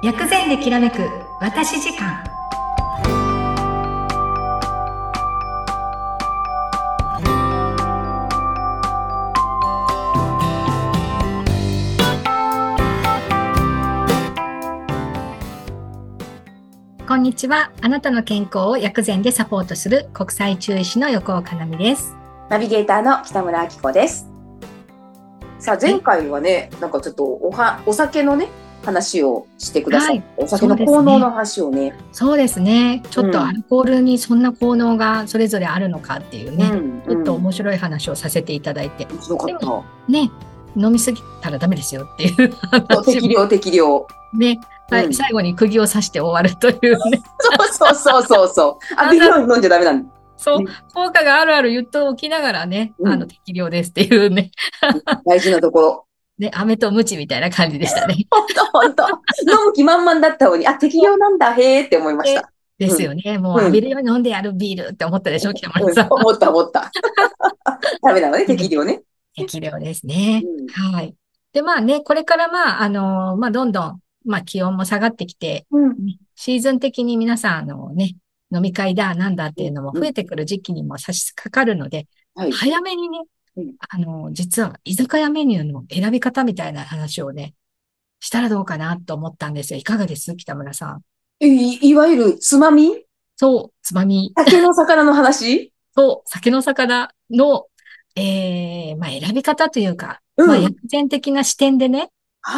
薬膳できらめく私時間。こんにちは。あなたの健康を薬膳でサポートする国際中医師の横尾かなみです。 ナビゲーターの北村明子です。さあ前回はね、なんかちょっとお酒のね話をしてください。お酒の効能の話をね。 そうですね。ちょっとアルコールにそんな効能がそれぞれあるのかっていうね、ちょっと面白い話をさせていただいて。 面白かった。 ね、飲みすぎたらダメですよっていう話。 適量。 ね、はい、最後に釘を刺して終わるというね。 そう。ビール飲んじゃダメなんだ。 そう、効果がある言っておきながらね、適量ですっていうね。 大事なところ。 ね、飴とムチみたいな感じでしたね。 本当。飲む気満々だったのに、適量なんだ、へーって思いました。 ですよね。もう浴びるように飲んでやるビールって思ったでしょ、北村さん。 思った。ダメなのね、適量ね。 適量ですね。はい。で、まあね、これからどんどん、気温も下がってきて、シーズン的に皆さん、飲み会だ、なんだっていうのも増えてくる時期にも差し掛かるので、早めにね、実は居酒屋メニューの選び方みたいな話をね、したらどうかなと思ったんですよ。いかがです北村さん。 いわゆるつまみ？ そう、つまみ。 酒の魚の話？ そう、酒の魚の、選び方というか、薬膳的な視点でね。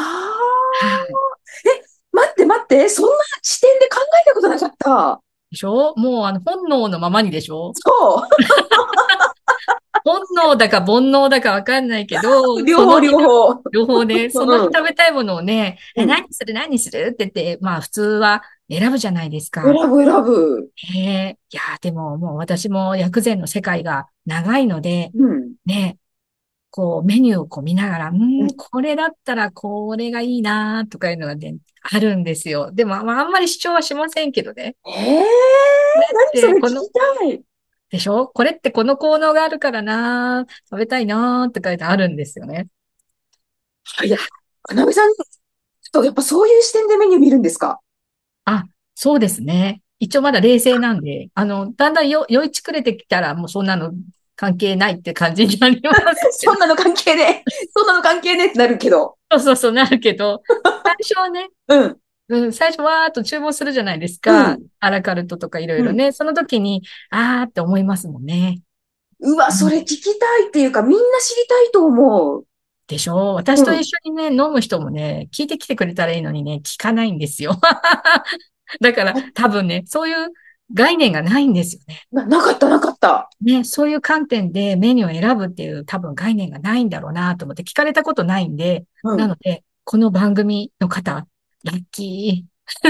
待って、そんな視点で考えたことなかった。 でしょ？もう本能のままにでしょ？ そう。 本能だか煩悩だかわかんないけど、 両方ね、その日食べたいものをね、何するって言って、普通は選ぶじゃないですか。 選ぶ。 いや、でももう私も薬膳の世界が長いので、ね、こうメニューを見ながら、これだったらこれがいいなとかいうのがね、あるんですよ。でも、あんまり主張はしませんけどね。 何それ聞きたい。 でしょ？これってこの効能があるからな食べたいなって書いてあるんですよね。 いや、かなめさん、やっぱそういう視点でメニュー見るんですか？ そうですね。一応まだ冷静なんで、だんだん酔いちくれてきたらもうそんなの関係ないって感じになります。 そんなの関係ねってなるけど。 そう、なるけど、最初はね、最初わーっと注文するじゃないですか。アラカルトとかいろいろね。その時に、って思いますもんね。 うわ、それ聞きたいっていうか、みんな知りたいと思う。 でしょ？私と一緒にね、飲む人もね、聞いてきてくれたらいいのにね、聞かないんですよ。だから多分ね、そういう概念がないんですよね。 なかった。 ね、そういう観点でメニューを選ぶっていう多分概念がないんだろうなと思って聞かれたことないんで、なので、この番組の方、ラッキー。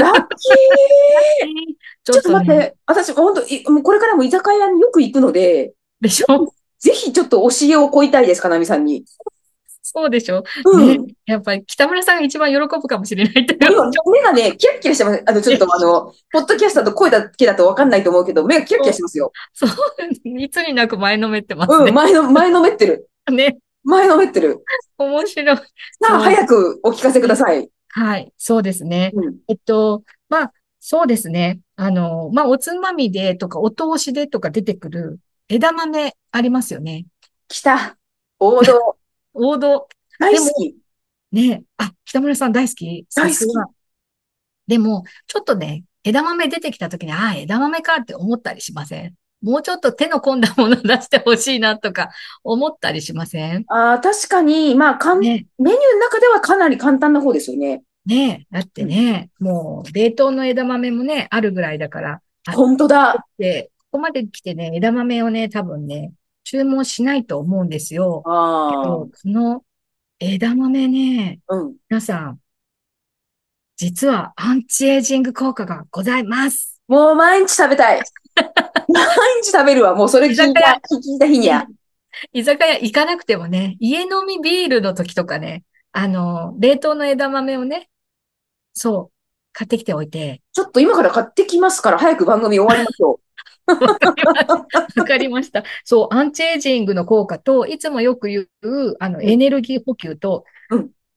ちょっと待って、私、本当もうこれからも居酒屋によく行くので、 でしょ？ ぜひちょっと教えを請いたいです、かなみさんに。 そうでしょ？ね。やっぱり北村さんが一番喜ぶかもしれないっていう。 目がね、キラキラしてます。ちょっとポッドキャスターと声だけだとわかんないと思うけど、目がキラキラしてますよ。 そう、いつになく前のめってますね。 前のめってる。 ね。 前のめってる。 面白い。さあ、早くお聞かせください。 はい、そうですね。そうですね。おつまみでとか、お通しでとか出てくる枝豆ありますよね。 来た。王道。 王道。 大好き。 ね。北村さん大好き？ 大好き。 でも、ちょっとね、枝豆出てきた時に、枝豆かって思ったりしません？もうちょっと手の込んだもの出してほしいなとか思ったりしません？ 確かに、メニューの中ではかなり簡単な方ですよね。 ねえ、だってね、もう冷凍の枝豆もね、あるぐらいだから。 本当だ。 で、ここまで来てね、枝豆をね、多分ね、注文しないと思うんですよ。けど、この枝豆ね、皆さん、実はアンチエイジング効果がございます。 もう毎日食べたい。毎日食べるわ。もうそれ聞いた日には。 居酒屋行かなくてもね、家飲みビールの時とかね、冷凍の枝豆をね、そう、買ってきておいて。 ちょっと今から買ってきますから、早く番組終わりましょう。 わかりました。そう、アンチエイジングの効果と、いつもよく言う、エネルギー補給と、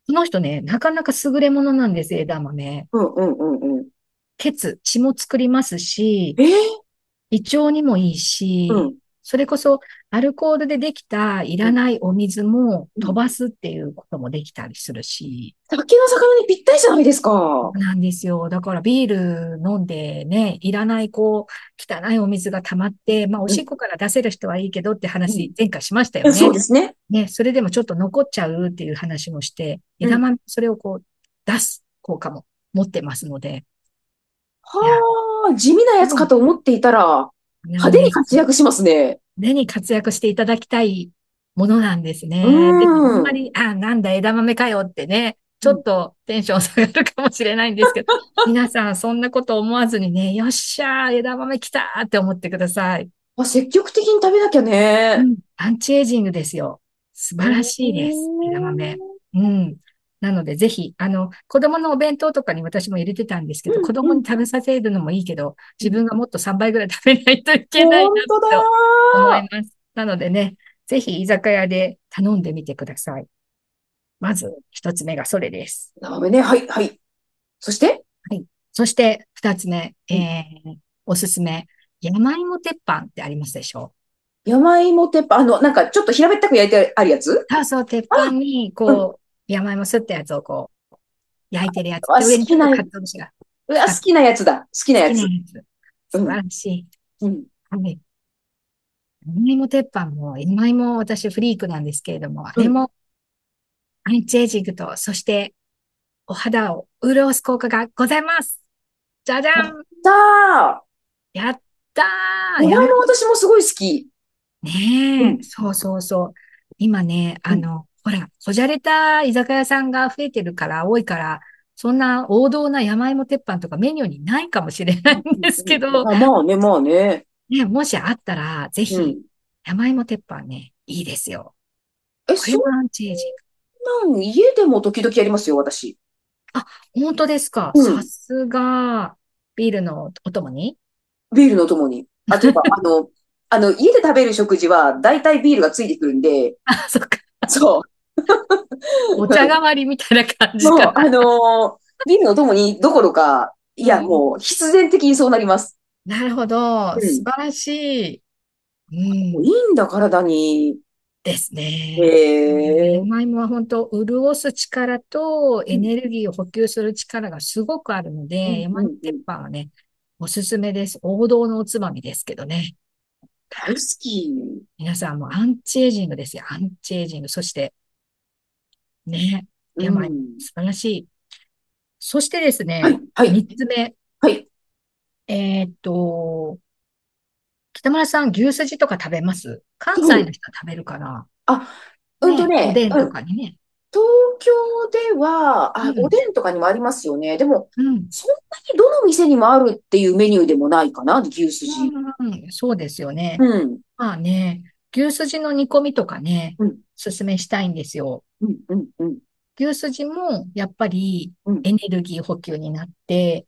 この人ね、なかなか優れものなんです、枝豆。 うんうんうんうん。 血も作りますし、胃腸にもいいし、 うん。 それこそアルコールでできたいうん。 らないお水もうん。 飛ばすっていうこともできたりするし、 竹の魚にぴったりじゃないですか。 そうなんですよ。だからビール飲んでね、いらない汚いお水が溜まって、まあおうん。 しっこから出せる人はいいけどってうん。 話前回しましたようん、そうね。 ですね。 ね、それでもちょっと残っちゃうっていう話もして、 うん。 枝豆、それを出す効果も持ってますので、いや、 はあ、地味なやつかうんと思っていたら、派手になんです。 活躍しますね。 目に活躍していただきたいものなんですうね。でも、あんーん。 まり、なんだ、枝豆かよってね、ちうん。 ょっとテンション下がるかもしれないんですけど、皆さんそんなこと思わずにね、よっしゃー、枝豆来たーって思ってください。 あ、積極的に食べなきゃね。 うん。アンチエイジングですよ。素晴らしいです。枝豆。うん。なので、ぜひ、子供のお弁当とかに私も入れてたんですけど、 うん、 子うん、 供に食べさせるのもいいけど、 うん。 自分がもっと3倍ぐらい食べないといけないなほんとだと思いー。 ます。なのでね、ぜひ居酒屋で頼んでみてください。まず、一つ目がそれです。 ダメね。はい、はい。そして、 はい。そして、二つ目、 うん。 おすすめ。山芋鉄板ってありますでしょ山芋鉄板、なんかちょっと平べったく焼いてあるやつ。 う？そう、鉄あ、 板に、 うん。 山芋すったやつを焼いてるやつ。 あ、 で、上にちょっと好きな、う鰹節がわ、 かかって、 好きなやつだ。好きな好やつ。 きなやつ。素晴うん、 らしい。 うん、 はい。山芋鉄板も、山芋私フリークなんですけれども、あうん。 れもアンチエイジングと、そしてお肌を潤す効果がございます。じゃじゃやっん。 たやったー。 ー。 じゃがいも私もすごい好き。うねえ、 ん、 そうそうそう。今ね、 うん。 ほら、こじゃれた居酒屋さんが増えてるから、多いから、そんな王道な山芋鉄板とかメニューにないかもしれないんですけど、 あ、まあね、まあね。 ね、もしあったら、ぜひ、 うん。 山芋鉄板ね、いいですよ。 え、 これもアンチエイジング。 家でも時々やりますよ、私。 あ、本当ですか。 うん。 さすが、ビールのお供に。 ビールのともに。あ、というか、家で食べる食事は、大体ビールがついてくるんで、 あ、そっか。 そう。 お茶代わりみたいな感じかもう、 な。 ビールのともにどころか、いや、 うん。 もう必然的にそうなります。 なるほど。 うん。 素晴らしい。うもういん。 いんだ、体に。 ですへね。 え。 山芋は本当、潤す力とエうん、 ネルギーを補給する力がすごくあるので、 うん、 山芋鉄うん、うん。 板はね、おすすめです。王道のおつまみですけどね。 大好き。 皆さんもアンチエイジングですよ。アンチエイジング。そして、ね、 う山芋、 ん。 素晴らしい。そしてですね、 はい、はい、 三つ目。 はい。 えーっと、北村さん、牛すじとか食べます関うん。 西の人は食べるかなあ、 ね、おでんとうん。 かにね。 東京では、おうん、 でんとかにもありますよね。でも、 うん。 そんなにどの店にもあるっていうメニューでもないかな、牛すじ。 うん、そうですよね。 うん、 まあね、牛すじの煮込みとかね、 うん、 おすすめしたいんですよ。 うん、うん、うん、 牛すじもやっぱりうん、 エネルギー補給になって、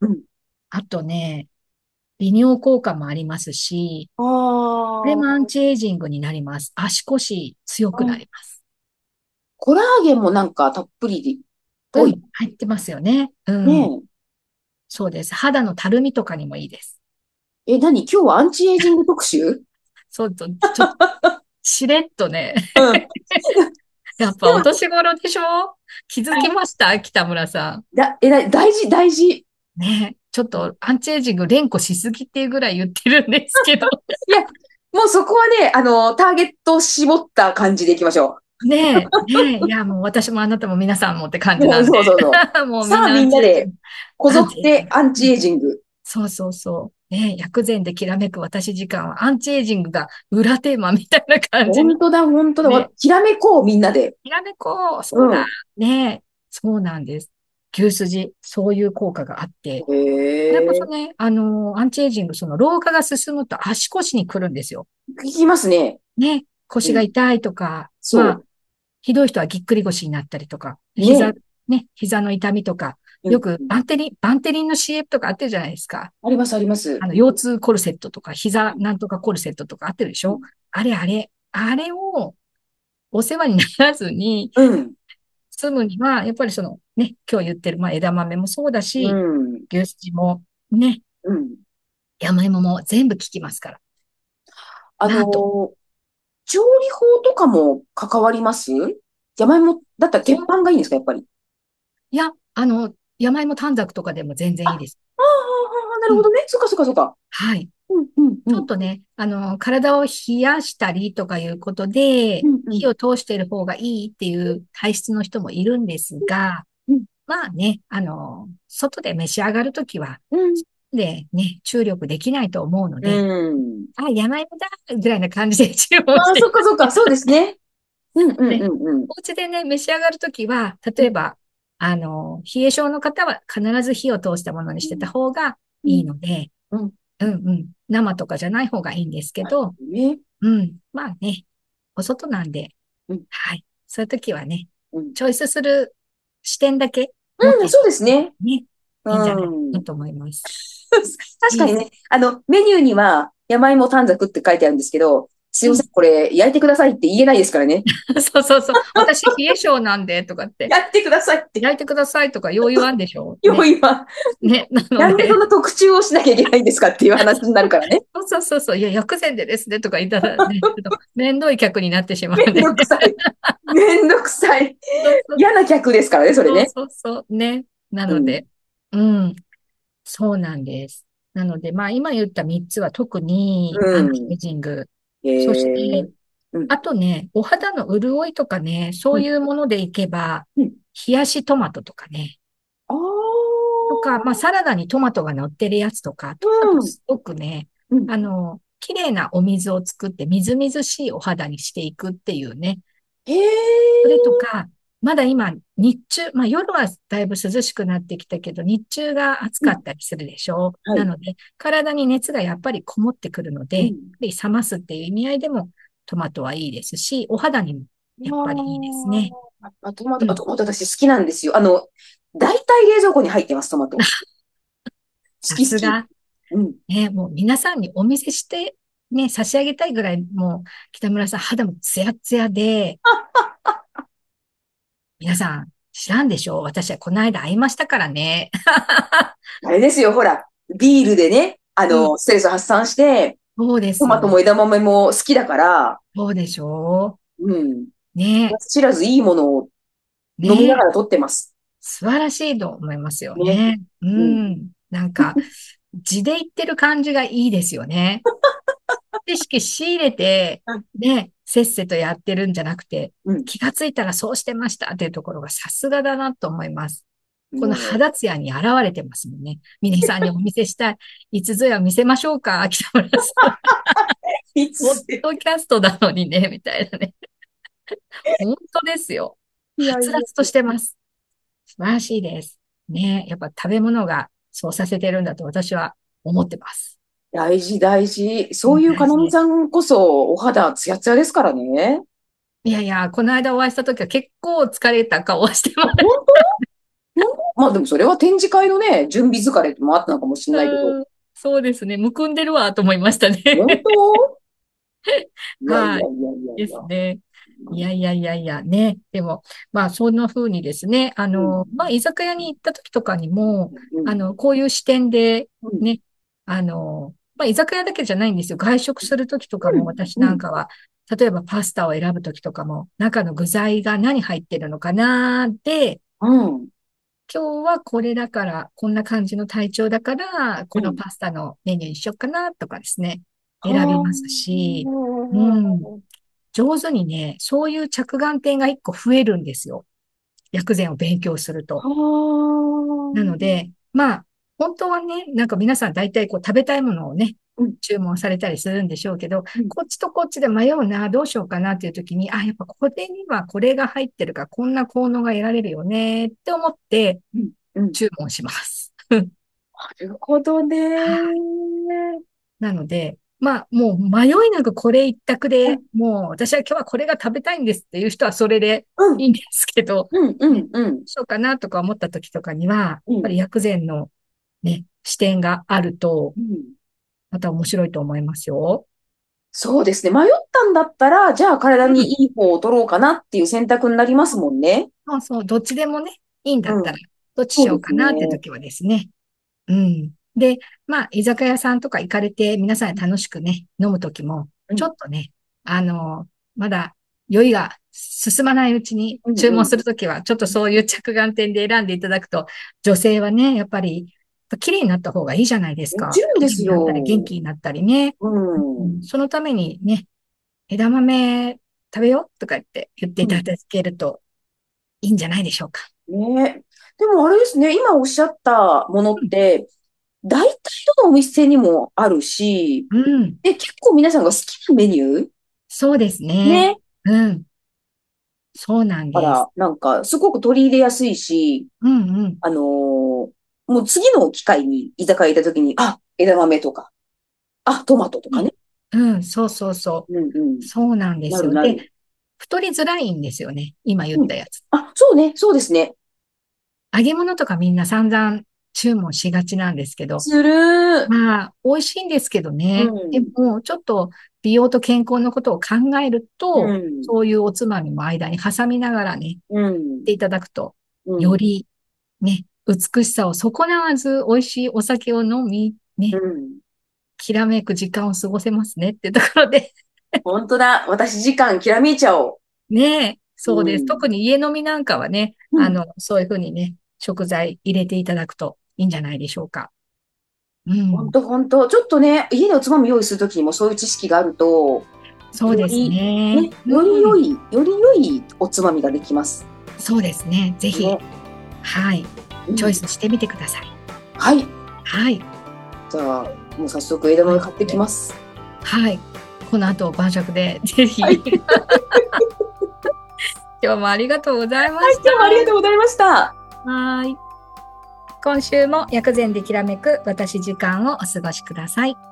うん。 あとね、利尿効果もありますし、 あこれもアンーチエイジングになります。足腰強くなあ、 ります。 コラーゲンもなんかたっぷりで、ぽい。 うん、入ってますよね。うん、 ねそうです。肌のたるみとかにもいいです。 え。何今日はアンチエイジング特集？ そうと、ちょっと、しれっとね。 うん。 やっぱお年頃でしょ？気づきました北村さん。 大事、大事。 ね、ちょっとアンチエイジング連呼しすぎっていうぐらい言ってるんですけど。 いや、もうそこはね、ターゲットを絞った感じでいきましょねえ、ねえ、いやもう私もあなたも皆さんもって感う。うん、 じなんで。 そうそうそう。 もうみんさあ、 なアみんなで、 ンチエイジング。 こぞアンってチエイジング。 アンチエイジング。 そうそうそう。ねえ、薬膳できらめく私時間はアンチエイジングが裏テーマみたいな感じに。 本当だ、本当だ。 ね、 ひらめこう、みんなで。 きらめこう、 うそうだ。 ん。 ねえ、そうなんです。牛すじ、そういう効果があって。 へそれこそえ。 ね、アンチエイジング、その老化が進むと足腰に来るんですよ。 聞きますね。 ね、腰うん。 が痛いとか、まあ、 そひどい人はぎっくり腰になったりとか、 う。ね。 膝の痛みとか、 うん。 よくバンテリンの CM とかあってるじゃないですか。 あります、あります。 腰痛コルセットとか、膝なんとかコルセットとかあってるでしょ？ うん。 あれをお世話にならずに、 うん。 済むには、やっぱりそのね、今日言ってる、まあ枝豆もそうだうし、 ん。 牛すじもね、 うん。 山芋も全部効きますから。 あのなんと、 ー調理法とかも関わります？山芋だったら鉄板がいいんですか、やっぱり。 いや、山芋短冊とかでも全然あ、あいいです。 あ、なうん。 るほどね。そっかそっかそっか。 はい。 うん、うん、うん。 ちょっとね、体を冷やしたりとかいうことで、 うん、うん、 火を通している方がいいっていう体質の人もいるんですが、 うん、 まあね、外で召し上がるときは、 うん。 でね、注力できないと思うのうで、 ん。 あ、山芋だぐらいな感じで注文ああ、 して、 そっかそっか。そうですね。うん、うん、うね、 ん、うん。 お家でね、召し上がるときは、 うん、 例えば、冷え性の方は必ず火を通したものにしてた方がうん、 いいので、 うん。 うんうん。生とかじゃない方がいいんですけど、 ね。 うん。まあね、お外なんで、 うん、 はい。そういう時はね、 うん。 チョイスする視点だけ持っうん、そうていただですね。 ね、 ういいんじゃないかなん。 と思います。 確かにね、メニューには山芋短冊って書いてあるんですけど、すいません、 うん。 これ焼いてくださいって言えないですからね。 そうそうそう。私、冷え性なんで、とかって、 やってくださいって。 焼いてくださいとか、よう言わんでしょうね。 要は、 ね。なので、 なんでその特注をしなきゃいけないんですかっていう話になるからね。 そうそうそうそう。いや、薬膳でですね、とか言ったらね、ちょっと、めんどい客になってしまめんうんでね。 どくさい。めんどくさい。 そうそう嫌な客ですからね、それね。 そうそうそう。ね。なうん。 ので、うん。そうなんです。なので、まあ今言った3つは特にアンチエうん。 イジング。 へそしえ。 て、 うん。 あとね、お肌の潤いとかね、そうん。 ういうものでいけば、 うん。 冷やしトマトとかね、 ああ。 とか、まあサラダにトマトが乗ってるやつとか、トマうん。 トすごくね、 うん。 綺麗なお水を作ってみずみずしいお肌にしていくっていうね、 へえ。 それとか、まだ今、日中、まあ夜はだいぶ涼しくなってきたけど、日中が暑うん。 かったりするでしょう。 はい。 なので、体に熱がやっぱりこもってくるので、やっぱうん。 り冷ますっていう意味合いでもトマトはいいですし、お肌にもやっぱりいいですね。 あ、 うん。 トマト私好きなんですよ。大体冷蔵庫に入ってます、トマト。好さき好き。 すが。 うん。 ね、もう皆さんにお見せして、ね、差し上げたいぐらい、もう北村さん肌もツヤツヤで、皆さん知らんでしょう？私はこの間会いましたからね。 あれですよ、ほら、ビールでね、 うん。 ストレス発散して、 そうですよ。 トマトも枝豆も好きだから、 そうでしょうん。 うね。 知らずいいものを飲みなね。 がら取ってます。 素晴らしいと思いますよね。 ね。ううん。 ん。なんか、地で言ってる感じがいいですよね。知識仕入れて、ね、せっせとやってるんじゃなくて、 うん。 気がついたらそうしてましたっていうところがさすがだなと思います。このも肌ツヤに現れてますもんね。皆さんにお見せしたい。いつぞや見せましょうか、北村さん。 う、いポッつせ、 ドキャストなのにね、みたいなね。本当ですよ。 いやいや。 はつらつとしてます。素晴らしいです。ね。やっぱ食べ物がそうさせてるんだと私は思ってます。 大事、大事。 うん、 そういうかなみ大事です。 さんこそ、お肌ツヤツヤですからね。 いやいや、この間お会いした時は結構疲れた顔をしてまし本当？まあでもそれは展示会のね、準備疲れもあったのかもしれた。 ないけど。 うん、そうですね。むくんでるわと思いましたね。 本当？いやいはい。 やいやいやいですや。 ね。いやいやいやいや、ね。でも、まあ、そんな風にですね、 うん。 まあ、居酒屋に行った時とかにも、 うん。 こういう視点で、 うん。 ね、まあ、居酒屋だけじゃないんですよ。外食する時とかも私うん。 なんかは、例えばパスタを選ぶ時とかも、中の具材が何入ってるのかなで、 うん。 今日はこれだから、こんな感じの体調だから、このうん。 パスタのメニューにしよっかなとかですね、 は選びますし、うん。上手にね、そういう着眼点が一個増えるんですよ。薬膳を勉強するあ。 と。なのはで、まあ、本当はね、なんか皆さん大体こう食べたいものをね、 うん。 注文されたりするんでしょうけど、 うん。 こっちとこっちで迷うな、どうしようかなっていう時に、あ、やっぱこれにはこれが入ってるから、こんな効能が得られるよねって思ってうん。うん。 注文します。 なるほどね。 はい。なので、まあ、もう迷いなくこれ一択で、 うん。 もう私は今日はこれが食べたいんですっていう人はそれでうん。 いいんですけど、 うん。うね、どん。うん。 うしようかなとか思った時とかには、やっうん。 ぱり薬膳のね、視点があると、 うん。 また面白いと思いますよ。 そうですね。迷ったんだったら、じゃあ体にいい方を取ろうかなっていう選択になりますもんね。 そうそう、どっちでもね、いいんだったら、 うん。 どっちしようかそうですね。 なって時はですね。うん。で、まあ、居酒屋さんとか行かれて、皆さん楽しくね、飲む時も、 うん。 ちょっとね、あの、まだ酔いが進まないうちにうんうん。 注文するときは、ちょっとそういう着眼点で選んでいただくと、女性はね、やっぱり、綺麗になった方がいいじゃないですもちか。 ろんです綺麗になったり、元よ。 気になったりね。 うん。うん。 そのためにね、枝豆食べようとか言っていただけるといいんじゃないでしょうか。 ね。でもあれですね、今おっしゃったものっうん。 て、大体どのお店にもあるし、 うん。 で、結構皆さんが好きなメニューそうですね。 ね。 うん。そうなんです。 から、なんか、すごく取り入れやすいし、 うんうん。 もう次の機会に居酒屋行った時に、あ、枝豆とか、あ、トマトとかね。 ね。 うん、そうそうそう。 うんうん。 そうなんですよ。で、 なるなる。 太りづらいんですよね。今言っうん。 たやつ。 あ、そうね、そうですね。 揚げ物とかみんな散々注文しがちなんですけど、 するー。 まあ、美味しいんですけどうね。でん。 も、ちょっと美容と健康のことを考えるうと、 ん。 そういうおつまみも間に挟みながらね、 うん。 ていただくと、 うん。 よりね、美しさを損なわず美味しいお酒を飲み、ね、 うん。 きらめく時間を過ごせますねってところで、 本当だ。私時間きらめいちゃおう。 ねえ、そうです。 うん。 特に家飲みなんかはね、 うん。 そういうふうにね、食材入れていただくといいんじゃないでしょうか。うん。 本当本当。ちょっとね、家でおつまみ用意するときにもそういう知識があると、 そうですより、 ね。 ね、よりうん。 良い、より良いおつまみができます。 そうですね。ぜひ、 ね。 はい、チョイうん。 スしてみてください。 はい。 はい。 じゃあ、もう早速枝という豆買ってきことで、 ます。 はい。この後晩酌で、ぜひ、 はい。 今日もありがとうございまはい、 した。 今日もありがとうございました。 はい。今週も薬膳できらめく私時間をお過ごしください。